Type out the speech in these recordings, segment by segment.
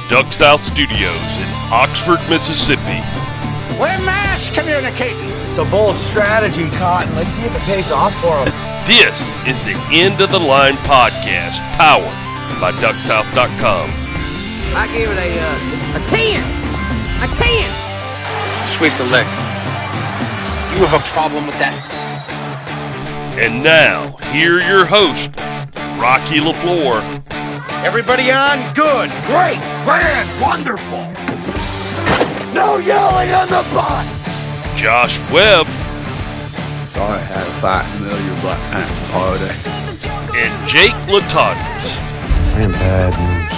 Duck South Studios in Oxford, Mississippi. We're mass communicating. It's a bold strategy, Cotton. Let's see if it pays off for them. This is the End of the Line podcast, powered by DuckSouth.com. I give it a 10. A 10. Sweep the leg. You have a problem with that? And now, here are your hosts, Rocky LaFleur. Everybody on? Good. Great. Grand. Wonderful. No yelling on the bus. Josh Webb. Sorry I had to fight in the middle of your Black Panther party. And Jake Latondras. I am bad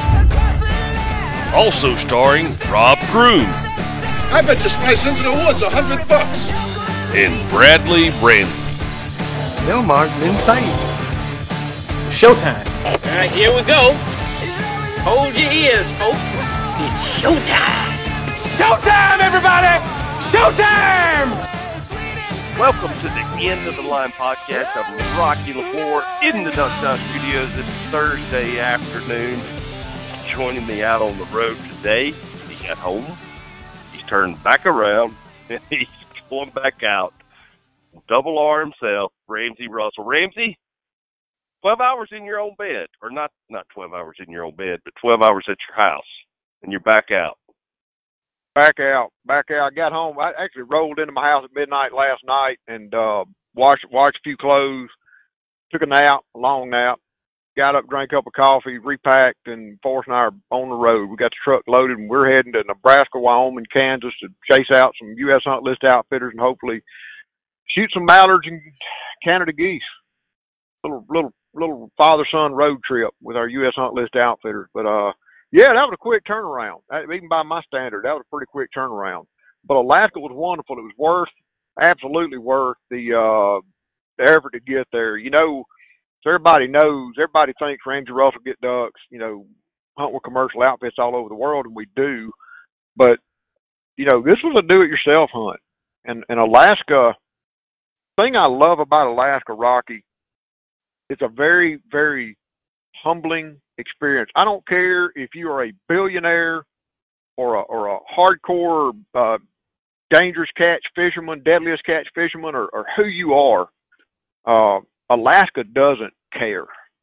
news. Also starring Rob Kroon. I bet you slice into the woods $100. And Bradley Ramsey. Bill Mark insane. Showtime. All right, here we go. Hold your ears, folks. It's showtime. Showtime, everybody! Showtime! Welcome to the End of the Line podcast. I'm Rocky LaFleur in the Duck South Studios. It's Thursday afternoon. Joining me out on the road today, he got home. He's turned back around, and he's going back out. Double R himself, Ramsey Russell. Ramsey, 12 hours in your own bed. Or not 12 hours in your own bed, but 12 hours at your house. And you're back out. Back out. I got home. I actually rolled into my house at midnight last night and washed a few clothes, took a nap, a long nap, got up, drank a cup of coffee, repacked, and Forrest and I are on the road. We got the truck loaded, and we're heading to Nebraska, Wyoming, Kansas to chase out some U.S. Hunt List outfitters and hopefully shoot some mallards and Canada geese. Little father-son road trip with our U.S. Hunt List outfitters. But, yeah, that was a quick turnaround. Even by my standard, that was a pretty quick turnaround. But Alaska was wonderful. It was absolutely worth the effort to get there. You know, so everybody thinks Ramsey Russell get ducks, hunt with commercial outfits all over the world, and we do. But, this was a do-it-yourself hunt. And Alaska, the thing I love about Alaska, Rocky, it's a very, very humbling experience. I don't care if you are a billionaire or a hardcore dangerous catch fisherman, deadliest catch fisherman, or who you are. Alaska doesn't care.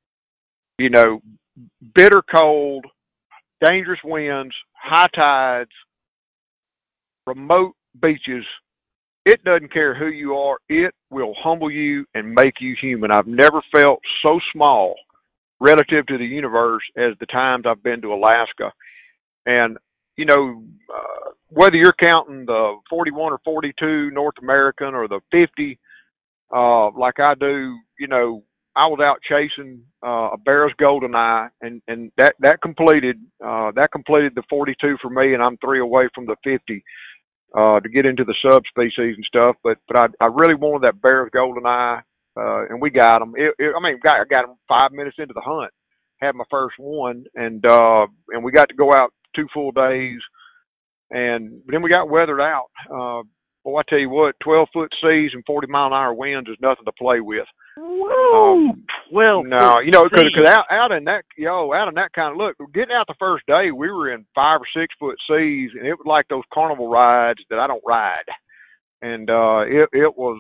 Bitter cold, dangerous winds, high tides, remote beaches. It doesn't care who you are. It will humble you and make you human. I've never felt so small relative to the universe as the times I've been to Alaska. And, whether you're counting the 41 or 42 North American or the 50, like I do, I was out chasing a Barrett's Goldeneye, and that completed the 42 for me, and I'm 3 away from the 50 to get into the subspecies and stuff. But I really wanted that Barrett's Goldeneye, and we got them. I got them 5 minutes into the hunt, had my first one, and we got to go out 2 full days, and then we got weathered out. Boy, I tell you what, 12-foot seas and 40-mile-an-hour winds is nothing to play with. Whoa! 12. No, because out in that kind of look, getting out the first day, we were in 5 or 6 foot seas, and it was like those carnival rides that I don't ride. And it was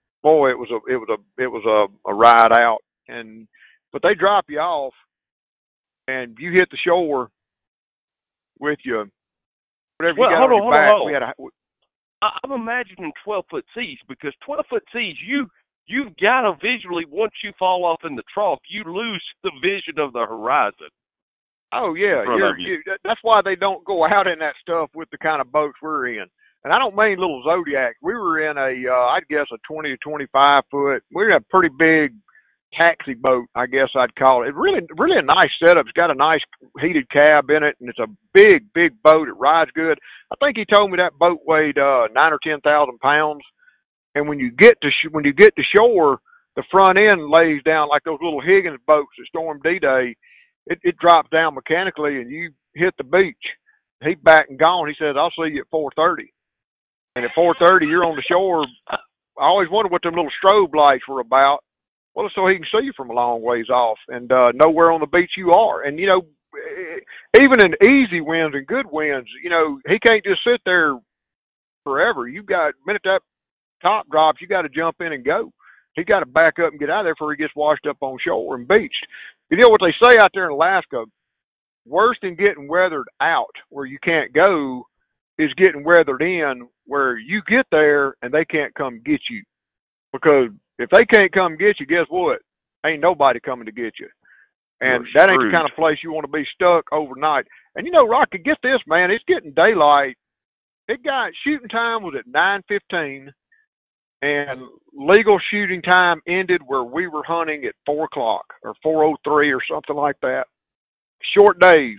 a ride out. But they drop you off, and you hit the shore with you. Whatever you got on your back. I'm imagining 12-foot seas, because 12-foot seas, you've got to visually, once you fall off in the trough, you lose the vision of the horizon. Oh, yeah. That's why they don't go out in that stuff with the kind of boats we're in. And I don't mean little Zodiac. We were in I'd guess a 20 to 25 foot. We were in a pretty big taxi boat, I guess I'd call it. It's really a nice setup. It's got a nice heated cab in it, and it's a big boat. It rides good. I think he told me that boat weighed 9,000 or 10,000 pounds. And when you get to shore, the front end lays down like those little Higgins boats that stormed D-Day. It drops down mechanically, and you hit the beach. He's back and gone. He says, "I'll see you at 4:30." And at 4:30, you're on the shore. I always wondered what them little strobe lights were about. Well, so he can see you from a long ways off and know where on the beach you are. And, even in easy wins and good wins, you know, he can't just sit there forever. You got, the minute that top drops, you got to jump in and go. He got to back up and get out of there before he gets washed up on shore and beached. You know what they say out there in Alaska? Worse than getting weathered out where you can't go is getting weathered in where you get there and they can't come get you. Because if they can't come get you, guess what? Ain't nobody coming to get you. And that ain't the kind of place you want to be stuck overnight. And, you know, Rocky, get this, man. It's getting daylight. It got shooting time was at 9:15, and legal shooting time ended where we were hunting at 4 o'clock or 4:03 or something like that. Short days.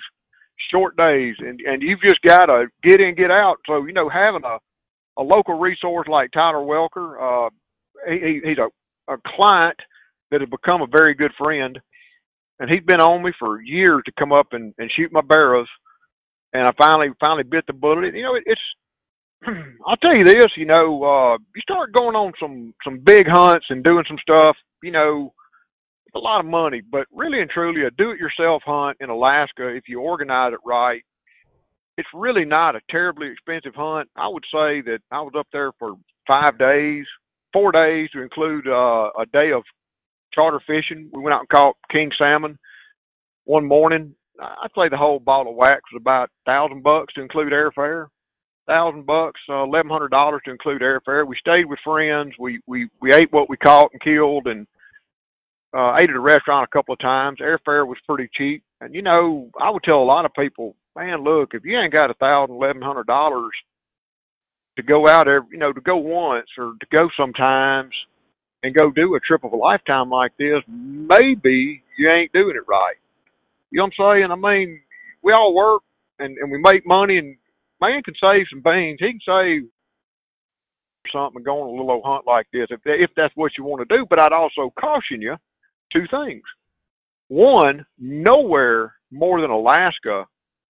And you've just got to get in, get out. So, you know, having a local resource like Tyler Welker, he's a client that has become a very good friend. And he's been on me for years to come up and shoot my barrows. And I finally bit the bullet. You know, it's I'll tell you this, you know, you start going on some big hunts and doing some stuff, you know, it's a lot of money. But really and truly, a do-it-yourself hunt in Alaska, if you organize it right, it's really not a terribly expensive hunt. I would say that I was up there for 5 days, 4 days to include a day of charter fishing. We went out and caught king salmon one morning. I'd say the whole ball of wax was about $1,000 to include airfare. $1,000, $1,100 to include airfare. We stayed with friends. We ate what we caught and killed, and ate at a restaurant a couple of times. Airfare was pretty cheap. And you know, I would tell a lot of people, man, look, if you ain't got $1,000, $1,100 to go out every, you know, to go once or to go sometimes and go do a trip of a lifetime like this, maybe you ain't doing it right. You know what I'm saying? I mean, we all work and we make money, and man can save some beans. He can save something and go on a little old hunt like this if that's what you want to do. But I'd also caution you 2 things. One, nowhere more than Alaska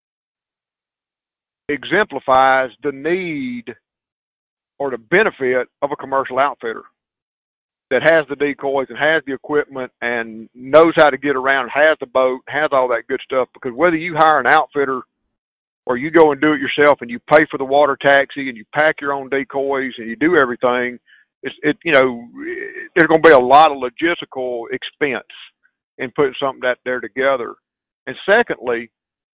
exemplifies the need or the benefit of a commercial outfitter that has the decoys and has the equipment and knows how to get around, has the boat, has all that good stuff. Because whether you hire an outfitter or you go and do it yourself and you pay for the water taxi and you pack your own decoys and you do everything, you know, there's going to be a lot of logistical expense in putting something that there together. And secondly,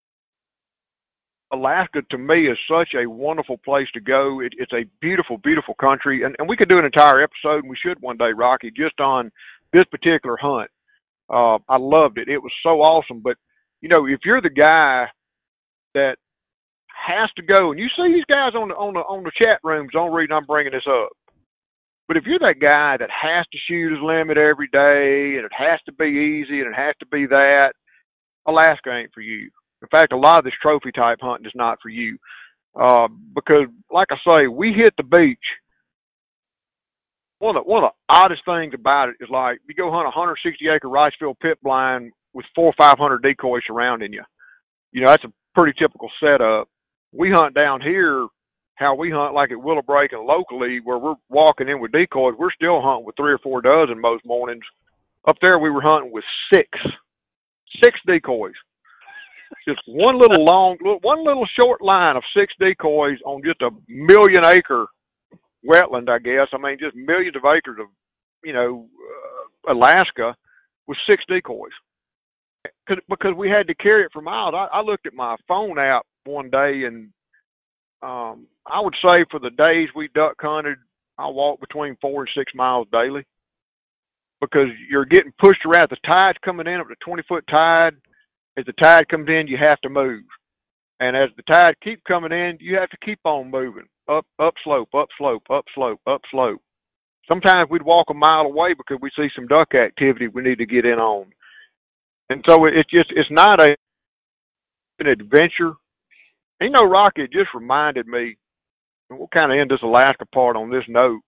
Alaska to me is such a wonderful place to go. It's a beautiful, beautiful country. And we could do an entire episode, and we should one day, Rocky, just on this particular hunt. I loved it. It was so awesome. But, you know, if you're the guy that has to go, and you see these guys on the chat rooms, the only reason I'm bringing this up. But if you're that guy that has to shoot his limit every day, and it has to be easy, and it has to be that, Alaska ain't for you. In fact, a lot of this trophy type hunting is not for you. Because, like I say, we hit the beach. One of the oddest things about it is, like, you go hunt a 160-acre rice field pit blind with 400 or 500 decoys surrounding you. You know, that's a pretty typical setup. We hunt down here how we hunt, like at Willow Break and locally, where we're walking in with decoys. We're still hunting with 3 or 4 dozen most mornings. Up there, we were hunting with 6 decoys. Just one little short line of 6 decoys on just a 1-million-acre wetland, I guess. I mean, just millions of acres of, you know, Alaska with 6 decoys. Because we had to carry it for miles. I looked at my phone app one day, and I would say for the days we duck hunted, I walked between 4 and 6 miles daily. Because you're getting pushed around. The tide's coming in up to 20-foot tide. As the tide comes in, you have to move. And as the tide keeps coming in, you have to keep on moving. Up slope, up slope, up slope, up slope. Sometimes we'd walk a mile away because we see some duck activity we need to get in on. And so it's not an adventure. And, you know, Rocky, it just reminded me, and we'll kind of end this Alaska part on this note.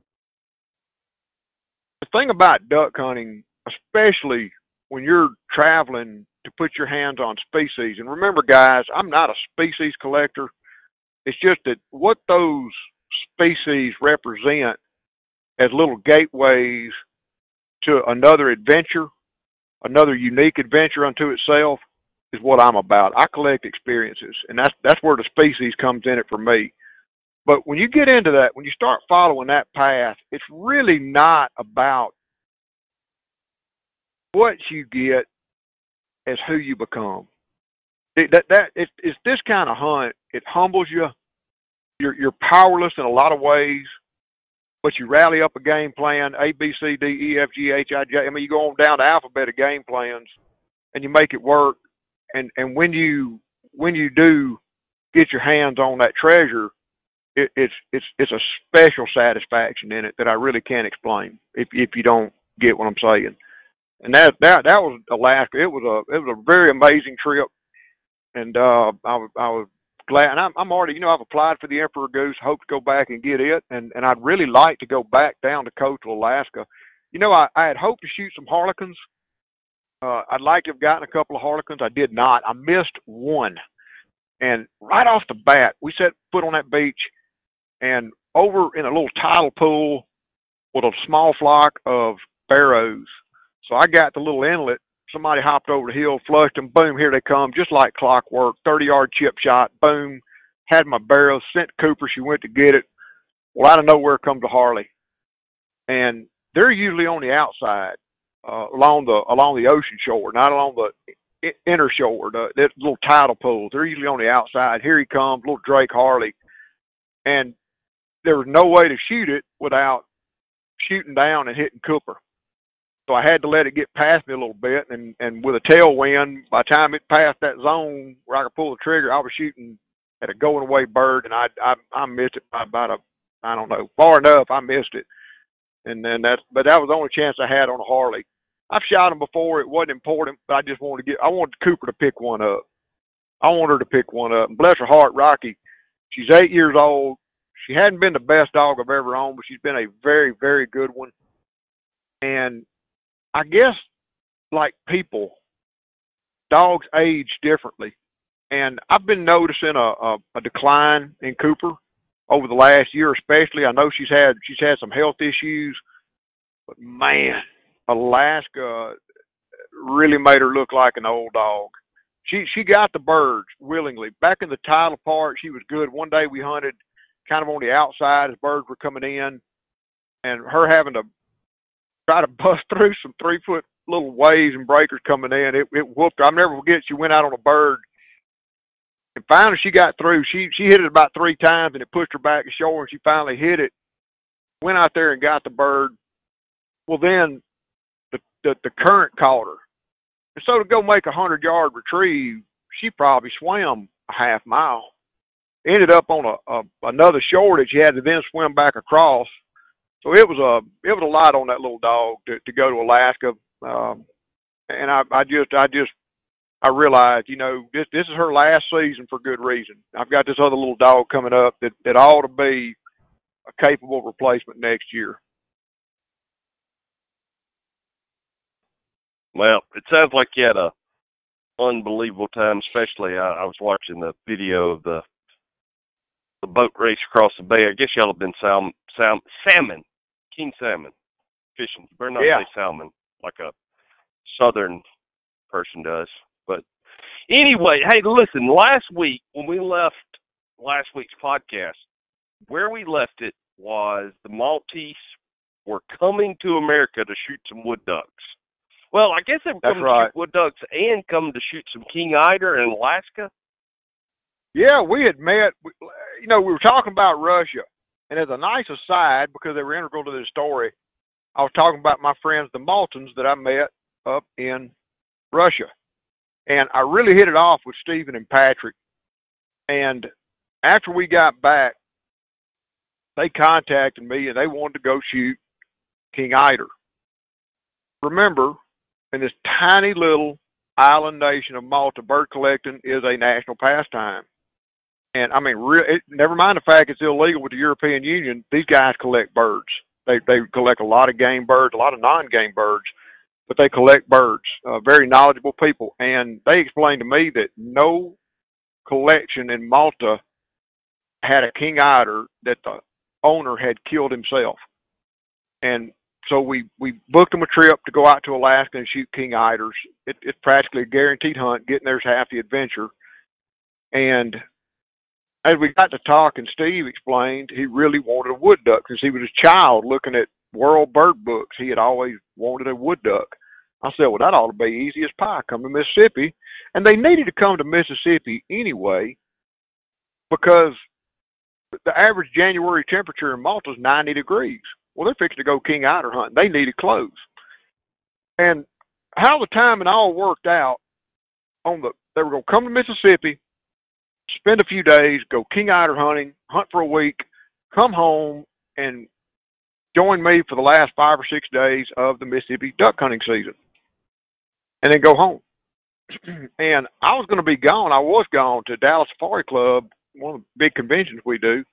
The thing about duck hunting, especially when you're traveling to put your hands on species, and remember, guys, I'm not a species collector. It's just that what those species represent as little gateways to another adventure, another unique adventure unto itself, is what I'm about. I collect experiences, and that's where the species comes in it for me. But when you get into that, when you start following that path, it's really not about what you get as who you become. It's this kind of hunt. It humbles you. You're powerless in a lot of ways, but you rally up a game plan, A, B, C, D, E, F, G, H, I, J. I mean, you go on down the alphabet of game plans, and you make it work. And when you do get your hands on that treasure, it's a special satisfaction in it that I really can't explain if you don't get what I'm saying. And that was Alaska. It was a very amazing trip, and I was glad. And I'm already, I've applied for the Emperor Goose. Hope to go back and get it, and I'd really like to go back down to coastal Alaska. I had hoped to shoot some harlequins. I'd like to have gotten a couple of harlequins. I did not. I missed one, and right off the bat, we set foot on that beach, and over in a little tidal pool with a small flock of barrows. So I got the little inlet. Somebody hopped over the hill, flushed them, boom, here they come, just like clockwork, 30-yard chip shot, boom, had my barrels, sent to Cooper, she went to get it. Well, out of nowhere comes a Harley. And they're usually on the outside, along the ocean shore, not along the inner shore, the little tidal pools. They're usually on the outside. Here he comes, little Drake Harley. And there was no way to shoot it without shooting down and hitting Cooper. So I had to let it get past me a little bit, and with a tailwind, by the time it passed that zone where I could pull the trigger, I was shooting at a going away bird, and I missed it by about far enough. I missed it, and then but that was the only chance I had on a Harley. I've shot them before. It wasn't important, but I wanted Cooper to pick one up. I want her to pick one up, and bless her heart, Rocky. She's 8 years old. She hadn't been the best dog I've ever owned, but she's been a very, very good one, and I guess, like people, dogs age differently. And I've been noticing a decline in Cooper over the last year especially. I know she's had some health issues. But, man, Alaska really made her look like an old dog. She got the birds willingly. Back in the tidal part, she was good. One day we hunted kind of on the outside as birds were coming in. And her having to try to bust through some 3-foot little waves and breakers coming in. It whooped her. I'll never forget, she went out on a bird. And finally she got through. She hit it about 3 times, and it pushed her back to shore, and she finally hit it. Went out there and got the bird. Well, then the current caught her. And so to go make a 100-yard retrieve, she probably swam a half mile. Ended up on another shore that she had to then swim back across. So it was a lot on that little dog to go to Alaska, and I realized, this is her last season for good reason. I've got this other little dog coming up that ought to be a capable replacement next year. Well, it sounds like you had a unbelievable time. Especially, I was watching the video of the boat race across the bay. I guess y'all have been salmon. King salmon fishing. You better not say salmon like a southern person does. But anyway, hey, listen, last week when we left last week's podcast, where we left it was the Maltese were coming to America to shoot some wood ducks. Well, I guess they were coming to shoot wood ducks and coming to shoot some king eider in Alaska. Yeah, we had met, we were talking about Russia. And as a nice aside, because they were integral to this story, I was talking about my friends, the Maltons, that I met up in Russia. And I really hit it off with Stephen and Patrick. And after we got back, they contacted me and they wanted to go shoot king eider. Remember, in this tiny little island nation of Malta, bird collecting is a national pastime. And, I mean, never mind the fact it's illegal with the European Union, these guys collect birds. They collect a lot of game birds, a lot of non-game birds, but they collect birds. Very knowledgeable people. And they explained to me that no collection in Malta had a king eider that the owner had killed himself. And so we booked them a trip to go out to Alaska and shoot king eiders. It's practically a guaranteed hunt. Getting there's half the adventure. And as we got to talking, Steve explained he really wanted a wood duck since he was a child looking at world bird books. He had always wanted a wood duck. I said, well, that ought to be easy as pie. Come to Mississippi. And they needed to come to Mississippi anyway because the average January temperature in Malta is 90 degrees. Well, they're fixing to go king eider hunting. They needed clothes. And how the timing all worked out, they were going to come to Mississippi, spend a few days, go king eider hunting, hunt for a week, come home, and join me for the last 5 or 6 days of the Mississippi duck hunting season, and then go home. And I was going to be gone. I was gone to Dallas Safari Club, one of the big conventions we do,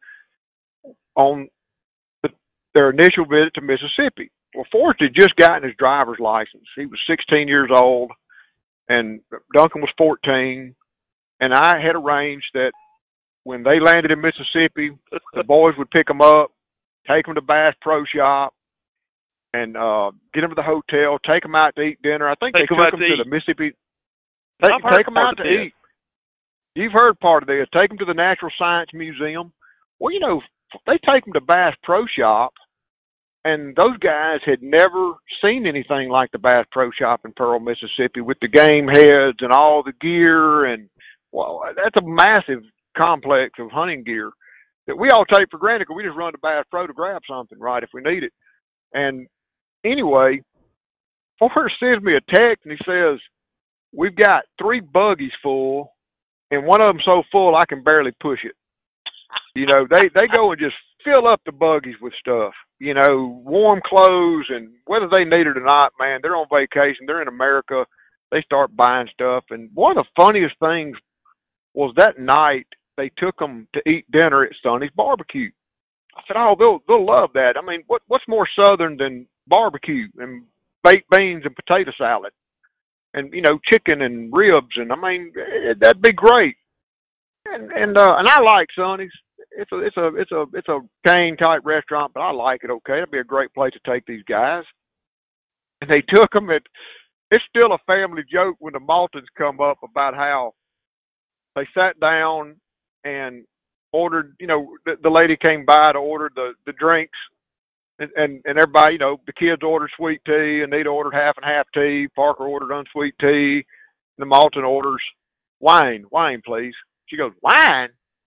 on their initial visit to Mississippi. Well, Forrest had just gotten his driver's license. He was 16 years old, and Duncan was 14. And I had arranged that when they landed in Mississippi, the boys would pick them up, take them to Bass Pro Shop, and get them to the hotel, take them out to eat dinner. I think they took them to the Mississippi. Take them out to eat. You've heard part of this. Take them to the Natural Science Museum. Well, you know, they take them to Bass Pro Shop, and those guys had never seen anything like the Bass Pro Shop in Pearl, Mississippi, with the game heads and all the gear. And, well, that's a massive complex of hunting gear that we all take for granted because we just run to Bass Pro to grab something, right, if we need it. And anyway, Forrest sends me a text, and he says, we've got 3 buggies full, and one of them so full I can barely push it. You know, they go and just fill up the buggies with stuff, you know, warm clothes, and whether they need it or not, man, they're on vacation. They're in America. They start buying stuff. And one of the funniest things was that night they took them to eat dinner at Sonny's Barbecue. I said, oh, they'll love that. I mean, what's more Southern than barbecue and baked beans and potato salad and, you know, chicken and ribs? And I mean, that'd be great. And I like Sonny's. It's a chain type restaurant, but I like it. Okay, it'd be a great place to take these guys. And they took them. It's still a family joke when the Maltons come up about how they sat down and ordered. You know, the lady came by to order the drinks, and everybody, you know, the kids ordered sweet tea, Anita ordered half and half tea, Parker ordered unsweet tea, and the Malton orders wine, please. She goes, wine?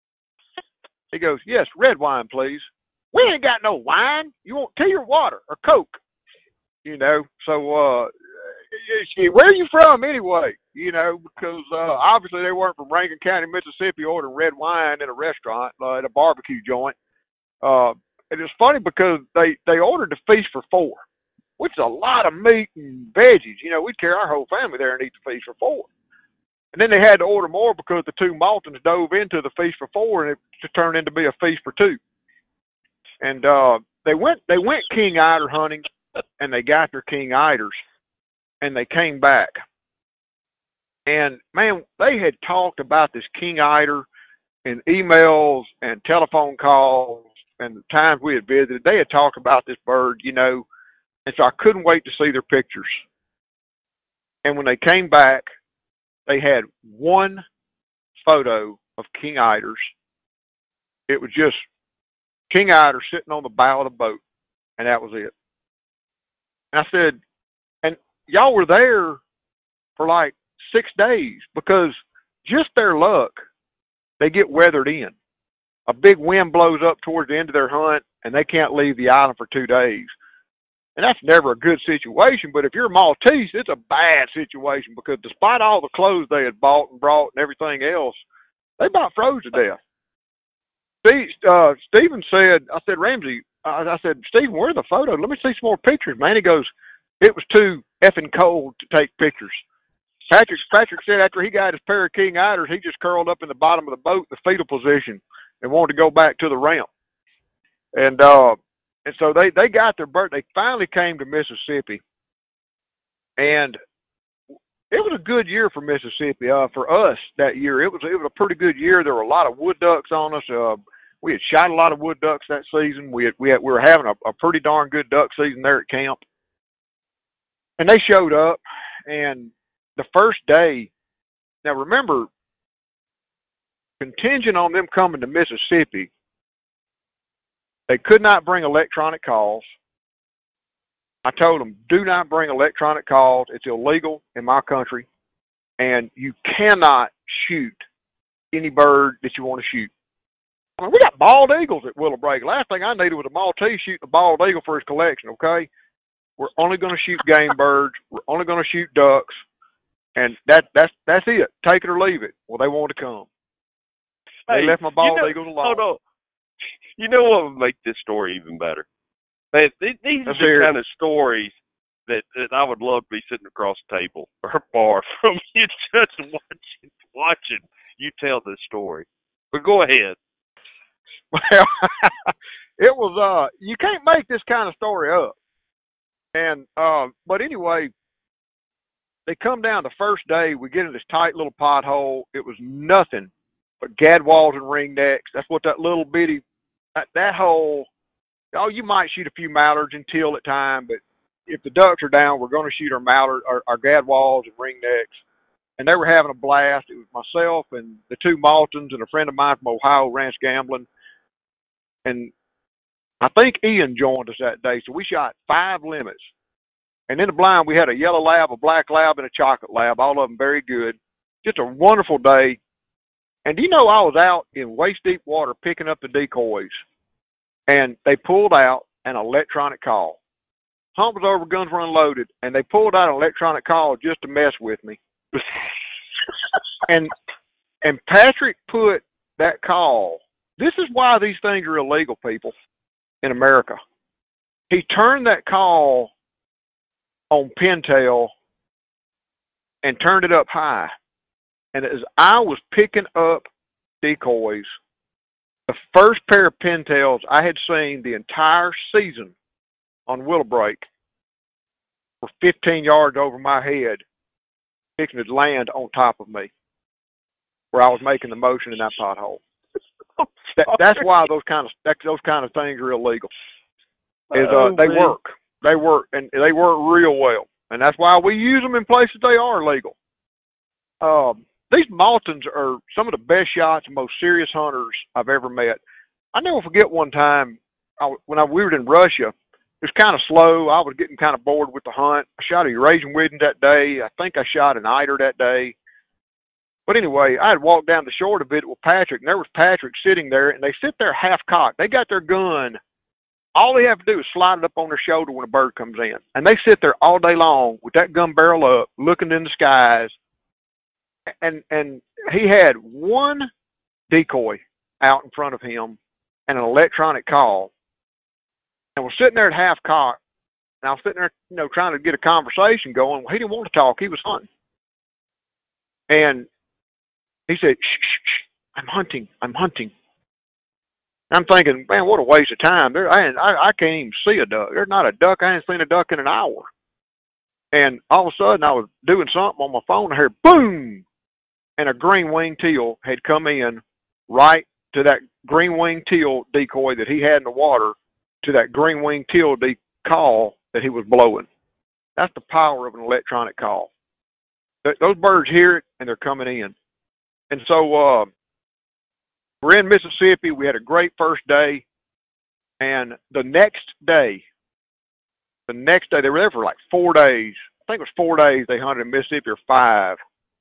He goes, yes, red wine, please. We ain't got no wine. You want tea or water or Coke? You know, so where are you from anyway? You know, because obviously they weren't from Rankin County, Mississippi, ordering red wine in a restaurant, at a barbecue joint. And it's funny because they ordered the feast for 4, which is a lot of meat and veggies. You know, we'd carry our whole family there and eat the feast for 4. And then they had to order more because the 2 Maltons dove into the feast for 4, and it turned into be a feast for 2. And they went king eider hunting, and they got their king eiders, and they came back. And man, they had talked about this king eider in emails and telephone calls, and the times we had visited. They had talked about this bird, you know, and so I couldn't wait to see their pictures. And when they came back, they had 1 photo of king eiders. It was just king eider sitting on the bow of the boat, and that was it. And I said, and y'all were there for like 6 days because just their luck, they get weathered in. A big wind blows up towards the end of their hunt, and they can't leave the island for 2 days. And that's never a good situation, but if you're a Maltese, it's a bad situation because despite all the clothes they had bought and brought and everything else, they about froze to death. Stephen said, I said, Ramsey, I said, Stephen, where are the photos? Let me see some more pictures, man. He goes, it was too effing cold to take pictures. Patrick said after he got his pair of king eiders, he just curled up in the bottom of the boat, the fetal position, and wanted to go back to the ramp. And so they got their bird. They finally came to Mississippi, and it was a good year for Mississippi. For us that year, it was a pretty good year. There were a lot of wood ducks on us. We had shot a lot of wood ducks that season. We were having a pretty darn good duck season there at camp. And they showed up, and the first day, now remember, contingent on them coming to Mississippi, they could not bring electronic calls. I told them, do not bring electronic calls. It's illegal in my country, and you cannot shoot any bird that you want to shoot. I mean, we got bald eagles at Willow Break. Last thing I needed was a Maltese shooting a bald eagle for his collection, okay? We're only going to shoot game birds. We're only going to shoot ducks. And that's it. Take it or leave it. Well, they wanted to come. They left my bald eagles alone. Hold on. You know what would make this story even better? Man, these are the kind of stories that I would love to be sitting across the table or a bar from you, just watching you tell this story. But go ahead. Well, it was, you can't make this kind of story up. And, but anyway, they come down the first day, we get in this tight little pothole. It was nothing but gadwalls and ringnecks. That's what that little bitty, that hole, you might shoot a few mallards and teal at time, but if the ducks are down, we're going to shoot our mallard, our gadwalls and ringnecks. And they were having a blast. It was myself and the two Maltons and a friend of mine from Ohio, Ranch Gambling. And I think Ian joined us that day, so we shot 5 limits. And in the blind, we had a yellow lab, a black lab, and a chocolate lab, all of them very good. Just a wonderful day. And do you know, I was out in waist-deep water picking up the decoys, and they pulled out an electronic call. Hump was over, guns were unloaded, and they pulled out an electronic call just to mess with me. and Patrick put that call. This is why these things are illegal, people, in America. He turned that call on pintail and turned it up high. And as I was picking up decoys, the first pair of pintails I had seen the entire season on Willow Break were 15 yards over my head, fixing to land on top of me, where I was making the motion in that pothole. That's why those kind of things are illegal. They work, and they work real well, and that's why we use them in places they are legal. These Maltons are some of the best shots and most serious hunters I've ever met. I never forget one time when we were in Russia. It was kind of slow. I was getting kind of bored with the hunt. I shot a Eurasian Widgeon that day. I think I shot an eider that day. But anyway, I had walked down the shore a bit with Patrick, and there was Patrick sitting there, and they sit there half-cocked. They got their gun. All they have to do is slide it up on their shoulder when a bird comes in. And they sit there all day long with that gun barrel up, looking in the skies. And he had one decoy out in front of him and an electronic call. And we're sitting there at half-cocked, and I was sitting there, trying to get a conversation going. Well, he didn't want to talk. He was hunting. And he said, shh, I'm hunting. I'm thinking, man, what a waste of time. I can't even see a duck. There's not a duck. I ain't seen a duck in an hour. And all of a sudden, I was doing something on my phone, and I heard boom, and a green-winged teal had come in right to that green-winged teal decoy that he had in the water, to that green-winged teal call that he was blowing. That's the power of an electronic call. Those birds hear it, and they're coming in. And so we're in Mississippi. We had a great first day. And the next day, they were there for like 4 days. I think it was 4 days they hunted in Mississippi, or 5.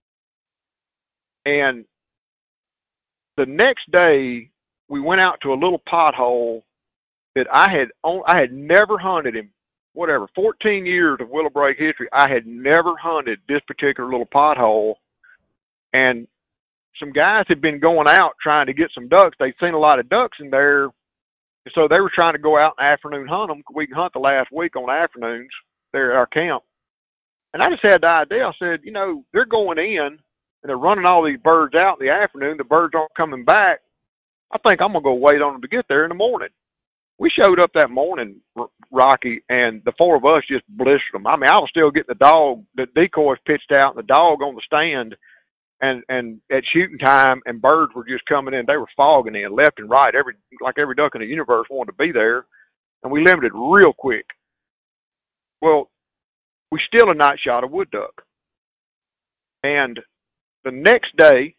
And the next day, we went out to a little pothole that I had never hunted in 14 years of Willow Break history. I had never hunted this particular little pothole. And some guys had been going out trying to get some ducks. They'd seen a lot of ducks in there. And so they were trying to go out and afternoon hunt them. We can hunt the last week on afternoons there at our camp. And I just had the idea. I said, they're going in and they're running all these birds out in the afternoon. The birds aren't coming back. I think I'm going to go wait on them to get there in the morning. We showed up that morning, Rocky, and the 4 of us just blistered them. I mean, I was still getting the decoys pitched out and the dog on the stand. and at shooting time, and birds were just coming in. They were fogging in left and right. Every duck in the universe wanted to be there, and we limited real quick. Well, we still had not shot a wood duck. And the next day,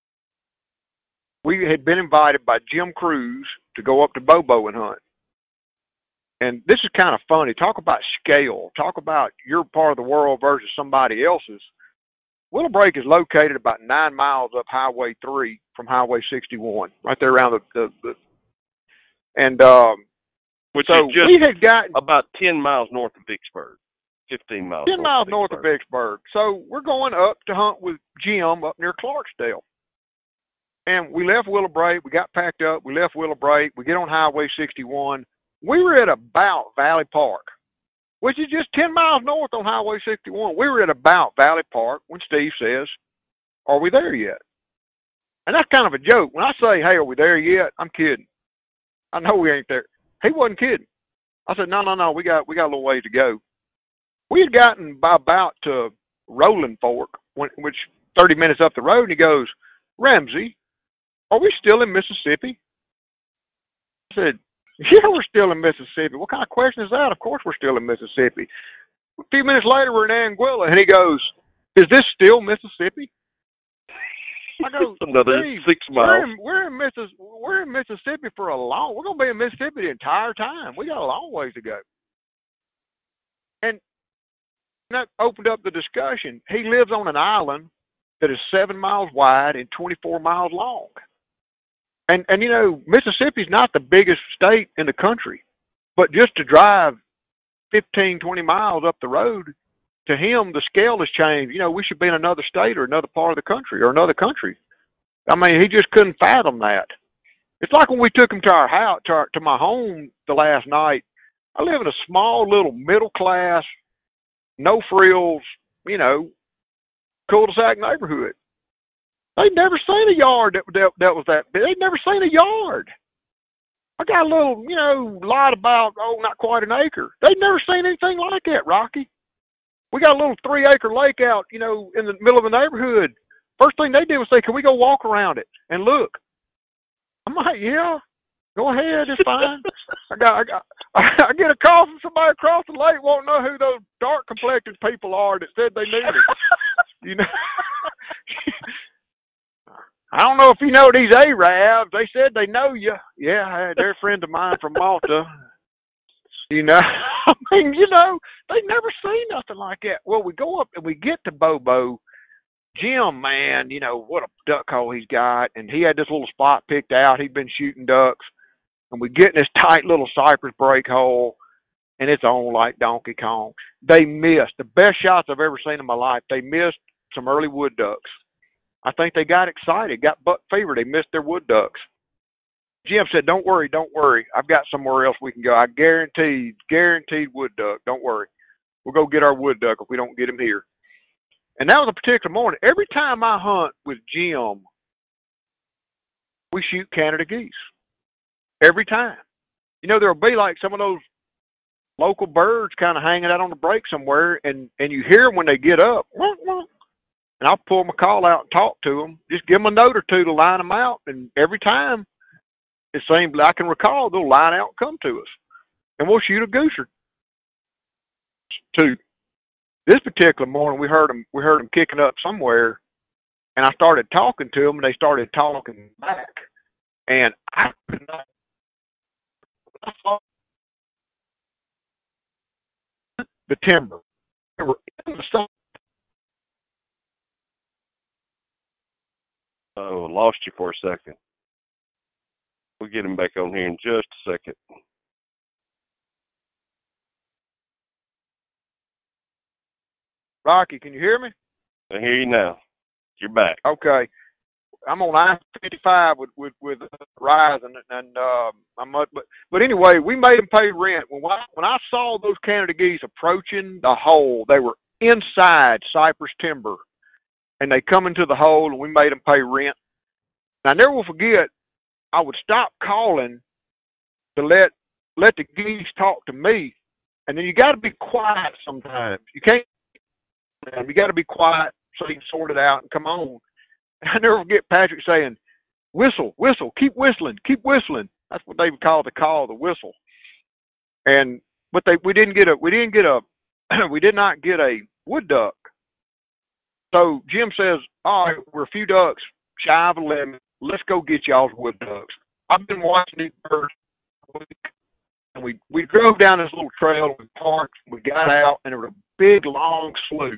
we had been invited by Jim Cruz to go up to Bobo and hunt. And this is kind of funny. Talk about scale. Talk about your part of the world versus somebody else's. Willow Break is located about 9 miles up Highway 3 from Highway 61, right there around which so is just we had gotten about 10 miles north of Vicksburg, 15 miles. 10 miles north of Vicksburg. So we're going up to hunt with Jim up near Clarksdale. And we left Willow Break. We got packed up. We left Willow Break. We get on Highway 61. We were at about Valley Park, which is just 10 miles north on Highway 61. We were at about Valley Park when Steve says, "Are we there yet?" And that's kind of a joke. When I say, "Hey, are we there yet?" I'm kidding. I know we ain't there. He wasn't kidding. I said, No, we got a little ways to go. We had gotten by about to Rolling Fork, which 30 minutes up the road, and he goes, "Ramsey, are we still in Mississippi?" I said, "Yeah, we're still in Mississippi." "What kind of question is that?" "Of course we're still in Mississippi." A few minutes later, we're in Anguilla, and he goes, "Is this still Mississippi?" I go, another "Steve, 6 miles. We're in Mississippi for a long. We're gonna be in Mississippi the entire time. We got a long ways to go." And that opened up the discussion. He lives on an island that is 7 miles wide and 24 miles long. And you know, Mississippi's not the biggest state in the country, but just to drive 15, 20 miles up the road, to him, the scale has changed. You know, we should be in another state or another part of the country or another country. I mean, he just couldn't fathom that. It's like when we took him to our house, to my home the last night. I live in a small little middle class, no frills, you know, cul-de-sac neighborhood. They'd never seen a yard that was that big. They'd never seen a yard. I got a little, you know, lot about, not quite an acre. They'd never seen anything like that, Rocky. We got a little 3-acre lake out, you know, in the middle of the neighborhood. First thing they did was say, "Can we go walk around it and look?" I'm like, "Yeah, go ahead, it's fine." I get a call from somebody across the lake, won't know who those dark complected people are that said they knew me. You know, I don't know if you know these Arabs. They said they know you. Yeah, they're a friend of mine from Malta. You know, I mean, you know, they never seen nothing like that. Well, we go up and we get to Bobo. Jim, man, you know, what a duck hole he's got. And he had this little spot picked out. He'd been shooting ducks. And we get in this tight little cypress break hole, and it's on like Donkey Kong. They missed. The best shots I've ever seen in my life. They missed some early wood ducks. I think they got excited, got buck fever. They missed their wood ducks. Jim said, don't worry. I've got somewhere else we can go. I guaranteed wood duck. Don't worry. We'll go get our wood duck if we don't get him here. And that was a particular morning. Every time I hunt with Jim, we shoot Canada geese. Every time. You know, there'll be like some of those local birds kind of hanging out on the break somewhere, and you hear them when they get up. And I'll pull my call out and talk to them. Just give them a note or two to line them out. And every time, it seems I can recall, they'll line out and come to us. And we'll shoot a goose or two. This particular morning, we heard them kicking up somewhere, and I started talking to them, and they started talking back. And I could not. I saw the timber. They were in the sun. Oh, lost you for a second. We'll get him back on here in just a second. Rocky, can you hear me? I hear you now. You're back. Okay. I'm on I-55 with Verizon, and but anyway, we made them pay rent. When I saw those Canada geese approaching the hole, they were inside cypress timber, and they come into the hole, and we made them pay rent. And I never will forget, I would stop calling to let the geese talk to me, and then you got to be quiet sometimes. You can't. You got to be quiet so you can sort it out and come on. I never forget Patrick saying, "Whistle, whistle, keep whistling, keep whistling." That's what they would call the whistle. And but we did not get a wood duck. So Jim says, "All right, we're a few ducks shy of 11. Let's go get y'all's wood ducks." I've been watching these birds, and we drove down this little trail. We parked. We got out, and there was a big long slough.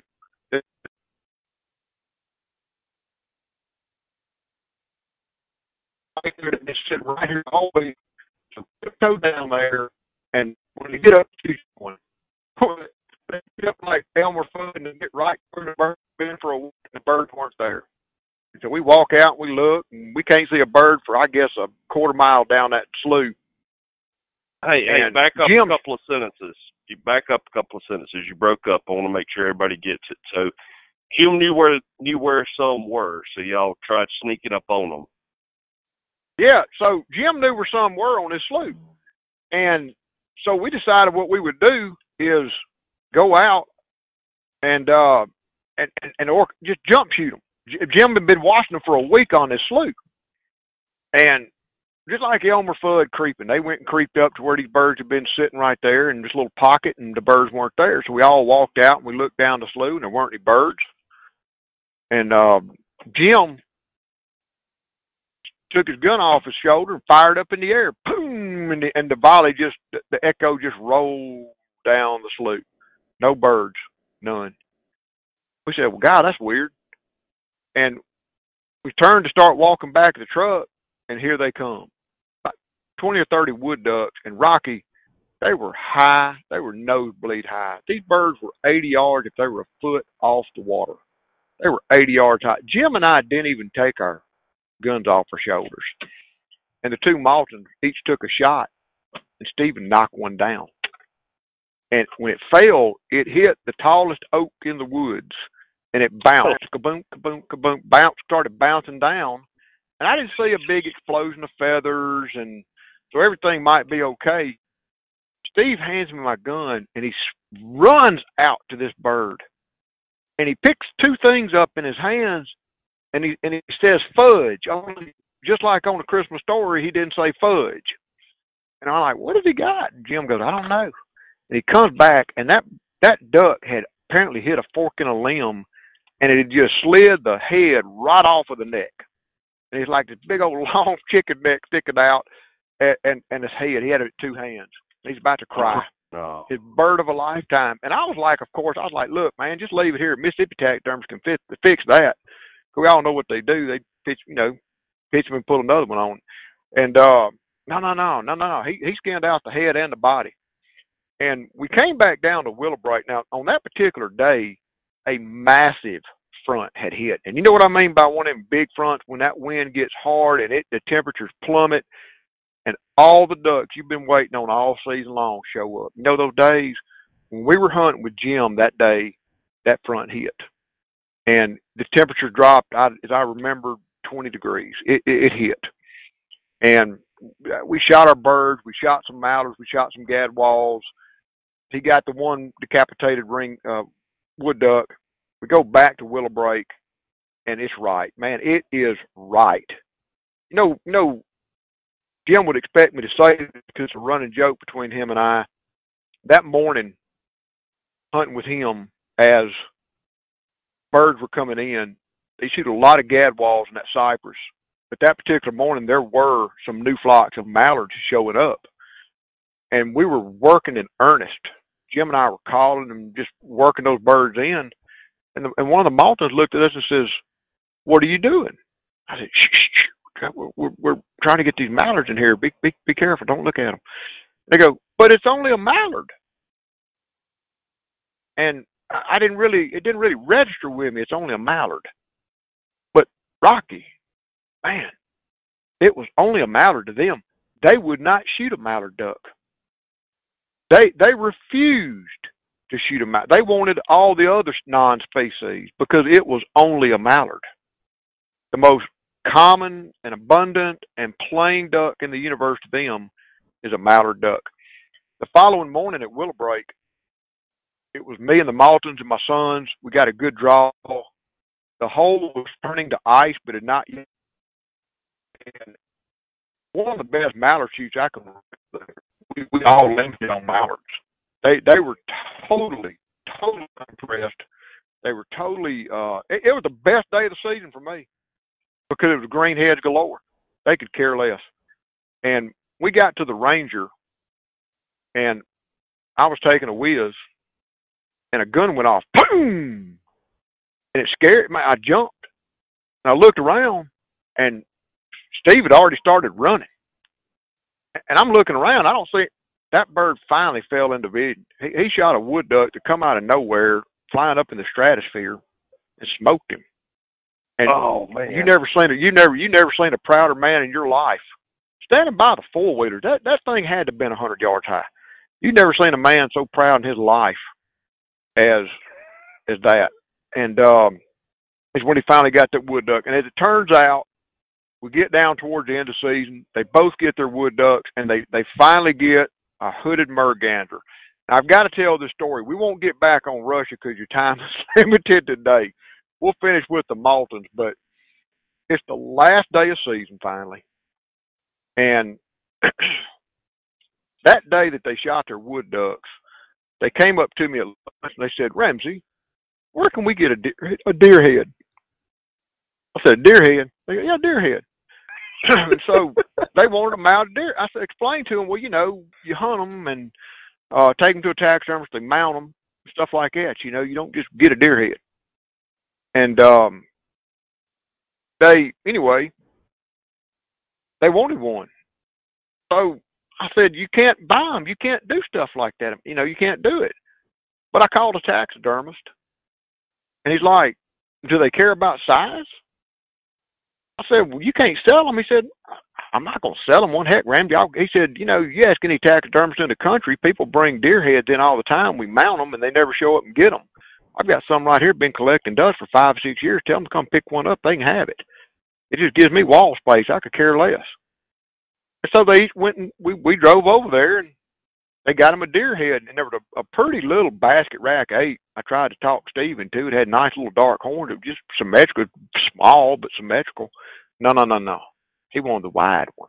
They sit right here always. So tiptoe down there, and when you get up to one, they get up like Elmer Fudd and get right where the birds been for a week, and the birds weren't there. So we walk out, we look, and we can't see a bird for, I guess, a quarter mile down that slough. Hey, back up a couple of sentences. You back up a couple of sentences. You broke up. I want to make sure everybody gets it. So Jim knew where some were, so y'all tried sneaking up on them. Yeah, so Jim knew where some were on his slough. And so we decided what we would do is go out and just jump shoot them. Jim had been watching them for a week on this slough. And just like Elmer Fudd creeping, they went and creeped up to where these birds had been sitting right there in this little pocket, and the birds weren't there. So we all walked out and we looked down the slough, and there weren't any birds. And Jim took his gun off his shoulder and fired up in the air. Boom! And the volley the echo just rolled down the slough. No birds. None. We said, "Well, God, that's weird." And we turned to start walking back to the truck, and here they come. About 20 or 30 wood ducks. And Rocky, they were high. They were nosebleed high. These birds were 80 yards if they were a foot off the water. They were 80 yards high. Jim and I didn't even take our guns off our shoulders. And the two Maltons each took a shot, and Stephen knocked one down. And when it fell, it hit the tallest oak in the woods, and it bounced, kaboom, kaboom, kaboom, started bouncing down. And I didn't see a big explosion of feathers, and so everything might be okay. Steve hands me my gun, and he runs out to this bird, and he picks two things up in his hands, and he says fudge. Only just like on the Christmas Story, he didn't say fudge. And I'm like, "What has he got?" And Jim goes, "I don't know." And he comes back, and that duck had apparently hit a fork in a limb, and it had just slid the head right off of the neck. And it's like this big old long chicken neck sticking out, and his head. He had it in two hands. He's about to cry. Oh. His bird of a lifetime. And I was like, of course, "Look, man, just leave it here. Mississippi taxidermists can fix that. We all know what they do. They pitch them and pull another one on. And no. He skinned out the head and the body. And we came back down to Willowbreak. Now, on that particular day, a massive front had hit. And you know what I mean by one of them big fronts, when that wind gets hard and the temperatures plummet, and all the ducks you've been waiting on all season long show up. You know those days when we were hunting with Jim that day, that front hit. And the temperature dropped, as I remember, 20 degrees. It hit. And we shot our birds. We shot some mallards. We shot some gadwalls. He got the one decapitated wood duck. We go back to Willowbreak, and it's right. Man, it is right. You know, Jim would expect me to say it because it's a running joke between him and I. That morning, hunting with him, as birds were coming in, they shoot a lot of gadwalls in that cypress. But that particular morning, there were some new flocks of mallards showing up. And we were working in earnest. Jim and I were calling and just working those birds in. And one of the Maltons looked at us and says, "What are you doing?" I said, "Shh. We're trying to get these mallards in here. Be careful. Don't look at them." They go, "But it's only a mallard." And it didn't really register with me. It's only a mallard. But Rocky, man, it was only a mallard to them. They would not shoot a mallard duck. They refused to shoot a mallard. They wanted all the other non-species because it was only a mallard. The most common and abundant and plain duck in the universe to them is a mallard duck. The following morning at Willowbreak, it was me and the Maltons and my sons. We got a good draw. the hole was turning to ice, but had not yet. And one of the best mallard shoots I can remember. We all limited on mallards. They were totally impressed. They were totally. It was the best day of the season for me because it was greenheads galore. They could care less. And we got to the Ranger, and I was taking a whiz, and a gun went off. Boom! And it scared me. I jumped, and I looked around, and Steve had already started running. And I'm looking around. I don't see it. That bird finally fell into vision. He shot a wood duck to come out of nowhere, flying up in the stratosphere, and smoked him. And oh man, you never seen a prouder man in your life. Standing by the four-wheeler, that thing had to have been 100 yards high. You've never seen a man so proud in his life as that. And it's when he finally got that wood duck. And as it turns out, we get down towards the end of the season. They both get their wood ducks, and they finally get a hooded mergander. Now, I've got to tell this story. We won't get back on Russia because your time is limited today. We'll finish with the Maltons, but it's the last day of season finally. And that day that they shot their wood ducks, they came up to me at lunch and they said, "Ramsey, where can we get a deer head?" I said, "Deer head?" They go, "Yeah, deer head." And so they wanted a mounted deer. I said, explain to them, well, you hunt them and take them to a taxidermist, they mount them, stuff like that. You don't just get a deer head. And they wanted one. So I said, you can't buy them. You can't do stuff like that. You can't do it. But I called a taxidermist, and he's like, do they care about size? I said, well, you can't sell them. He said, I'm not going to sell them one. Heck, Ramsey. He said, you ask any taxidermist in the country, people bring deer heads in all the time. We mount them, and they never show up and get them. I've got some right here, been collecting dust for 5 or 6 years. Tell them to come pick one up. They can have it. It just gives me wall space. I could care less. And so they went and we drove over there, and they got him a deer head. And there was a pretty little basket rack 8. I tried to talk Steve into it. It had nice little dark horns. It was just symmetrical, small but symmetrical. No. He wanted the wide one.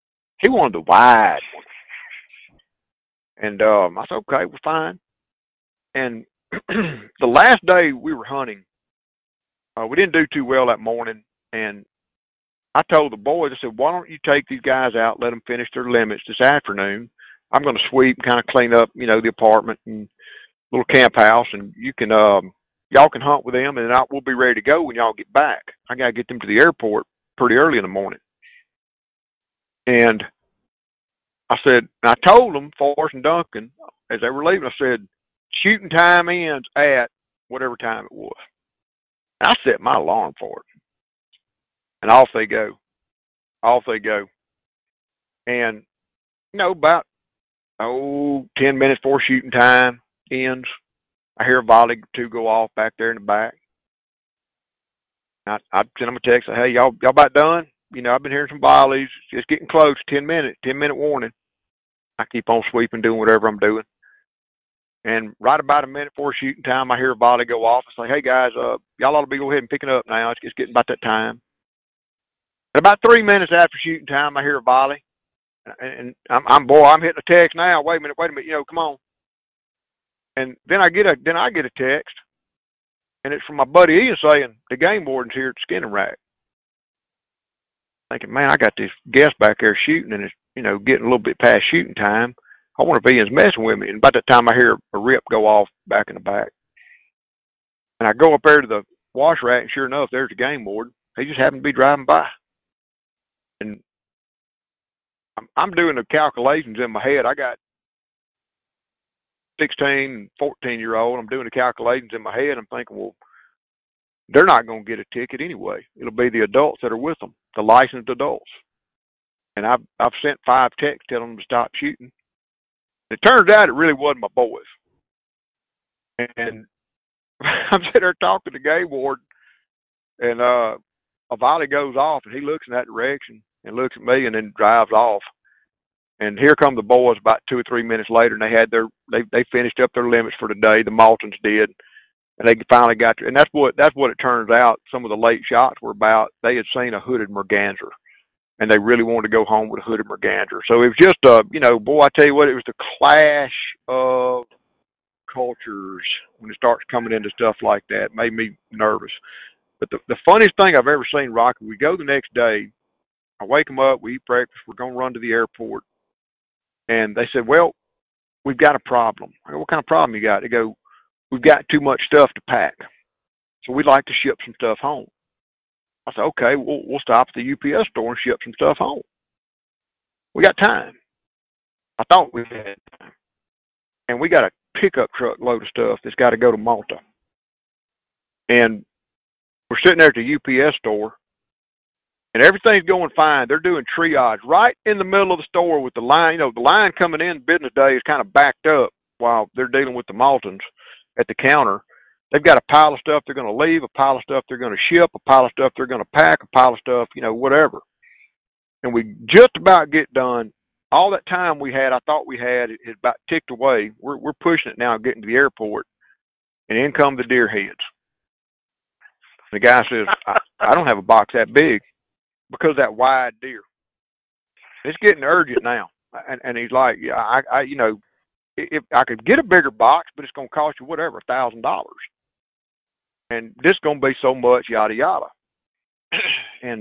And I said, okay, we're fine. And the last day we were hunting, we didn't do too well that morning. And I told the boys, I said, why don't you take these guys out, let them finish their limits this afternoon. I'm going to sweep and kind of clean up, the apartment and little camp house, and you can, y'all can hunt with them, and we'll be ready to go when y'all get back. I got to get them to the airport pretty early in the morning. And I told them, Forrest and Duncan, as they were leaving, I said, shooting time ends at whatever time it was. I set my alarm for it. And off they go. And, about 10 minutes before shooting time ends, I hear a volley or two go off back there in the back. I send them a text, say, hey, y'all about done? I've been hearing some volleys. It's getting close. 10 minute warning. I keep on sweeping, doing whatever I'm doing. And right about a minute before shooting time, I hear a volley go off. I say, hey, guys, y'all ought to be go ahead and picking up now. It's getting about that time. And about 3 minutes after shooting time, I hear a volley. And I'm hitting a text now. Wait a minute, come on. And then I get a text, and it's from my buddy Ian saying the game warden's here at the skinning rack. Thinking, man, I got this guest back there shooting, and it's getting a little bit past shooting time. I wonder if Ian's messing with me. And about that time, I hear a rip go off back in the back, and I go up there to the wash rack, and sure enough, there's the game warden. He just happened to be driving by, and I'm doing the calculations in my head. I got 16 and 14-year-old. I'm doing the calculations in my head. I'm thinking, well, they're not going to get a ticket anyway. It'll be the adults that are with them, the licensed adults. And I've sent 5 texts telling them to stop shooting. It turns out it really wasn't my boys. And I'm sitting there talking to the game warden, and a volley goes off, and he looks in that direction and looks at me and then drives off. And here come the boys about 2 or 3 minutes later, and they finished up their limits for the day. The Maltons did. And they finally got to, and that's what it turns out. Some of the late shots were about. They had seen a hooded merganser, and they really wanted to go home with a hooded merganser. So it was just boy, I tell you what, it was the clash of cultures when it starts coming into stuff like that. It made me nervous. But the funniest thing I've ever seen, Rocky, we go the next day. I wake them up. We eat breakfast. We're going to run to the airport. And they said, well, we've got a problem. I go, what kind of problem you got? They go, we've got too much stuff to pack. So we'd like to ship some stuff home. I said, okay, we'll stop at the UPS store and ship some stuff home. We got time. I thought we had time. And we got a pickup truck load of stuff that's got to go to Malta. And we're sitting there at the UPS store, and everything's going fine. They're doing triage right in the middle of the store with the line. The line coming in business day is kind of backed up while they're dealing with the Maltons at the counter. They've got a pile of stuff they're going to leave, a pile of stuff they're going to ship, a pile of stuff they're going to pack, a pile of stuff, whatever. And we just about get done. All that time we had, I thought we had, is about ticked away. We're pushing it now, getting to the airport, and in come the deer heads. The guy says, I don't have a box that big because of that wide deer. It's getting urgent now. And he's like, yeah, I if I could get a bigger box, but it's going to cost you whatever, $1,000. And this is going to be so much, yada, yada. And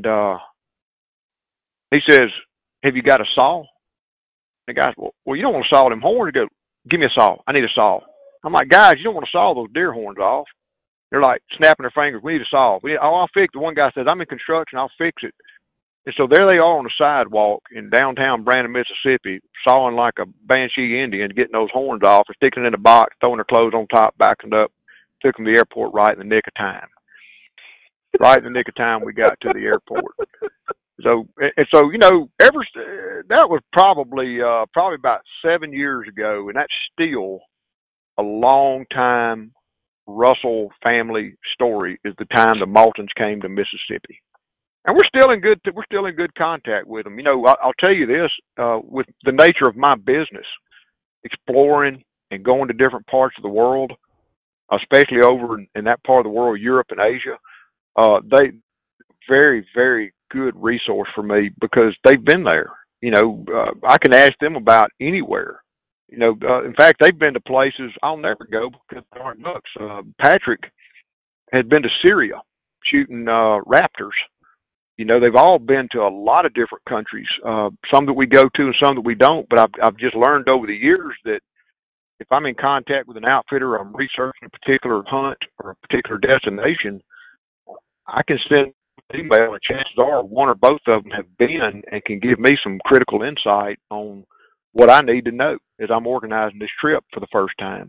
he says, have you got a saw? The guy says, well, you don't want to saw them horns. He goes, give me a saw. I need a saw. I'm like, guys, you don't want to saw those deer horns off. They're like snapping their fingers. We need a saw. I'll fix it. One guy says, I'm in construction. I'll fix it. And so there they are on the sidewalk in downtown Brandon, Mississippi, sawing like a Banshee Indian, getting those horns off and sticking it in a box, throwing their clothes on top, backing up. Took them to the airport right in the nick of time. Right in the nick of time we got to the airport. So that was probably about 7 years ago, and that's still a long time Russell family story. Is the time the Maltons came to Mississippi, and we're still in good contact with them. I'll tell you this: with the nature of my business, exploring and going to different parts of the world, especially over in that part of the world, Europe and Asia, they very, very good resource for me because they've been there. I can ask them about anywhere. In fact, they've been to places I'll never go because they aren't ducks. Patrick had been to Syria shooting raptors. They've all been to a lot of different countries, some that we go to and some that we don't. But I've just learned over the years that if I'm in contact with an outfitter, or I'm researching a particular hunt or a particular destination, I can send an email, and chances are one or both of them have been and can give me some critical insight on what I need to know as I'm organizing this trip for the first time.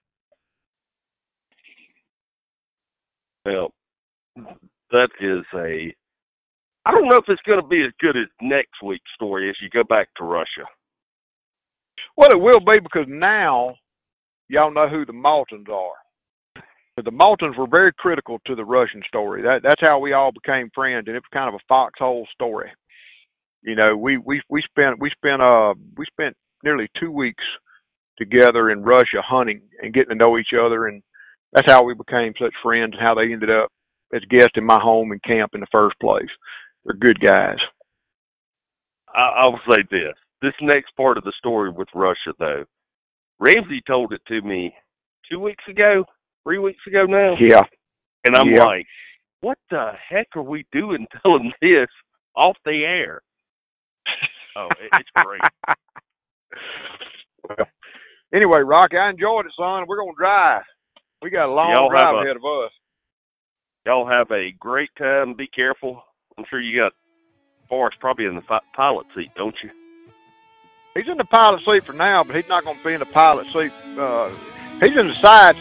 Well, that is I don't know if it's going to be as good as next week's story as you go back to Russia. Well, it will be because now y'all know who the Maltons are. The Maltons were very critical to the Russian story. That's how we all became friends, and it was kind of a foxhole story. We spent nearly 2 weeks together in Russia hunting and getting to know each other, and that's how we became such friends and how they ended up as guests in my home and camp in the first place. They're good guys. I'll say this. This next part of the story with Russia, though, Ramsey told it to me 2 weeks ago, 3 weeks ago now. Yeah. And I'm like, what the heck are we doing telling this off the air? Oh, it's great. Well, anyway, Rocky, I enjoyed it, son. We're going to drive. We got a long drive ahead of us. Y'all have a great time. Be careful. I'm sure you got Forrest probably in the pilot seat, don't you? He's in the pilot seat for now, but he's not going to be in the pilot seat. He's in the side.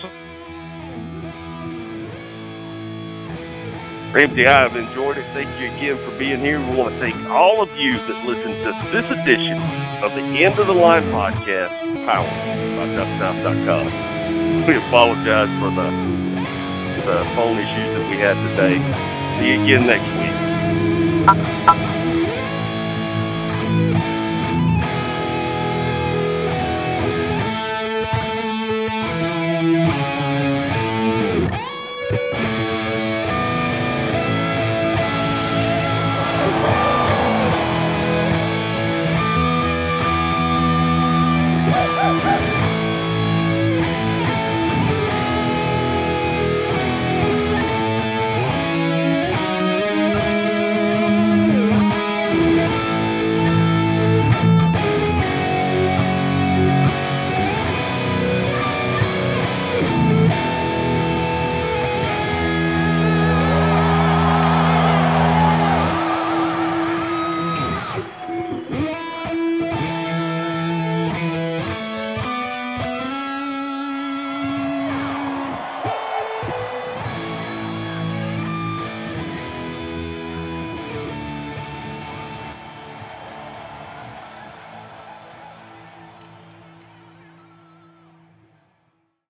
Ramsey, I have enjoyed it. Thank you again for being here. We want to thank all of you that listened to this edition of the End of the Line podcast, powered by DuckSouth.com. We apologize for the phone issues that we had today. See you again next week.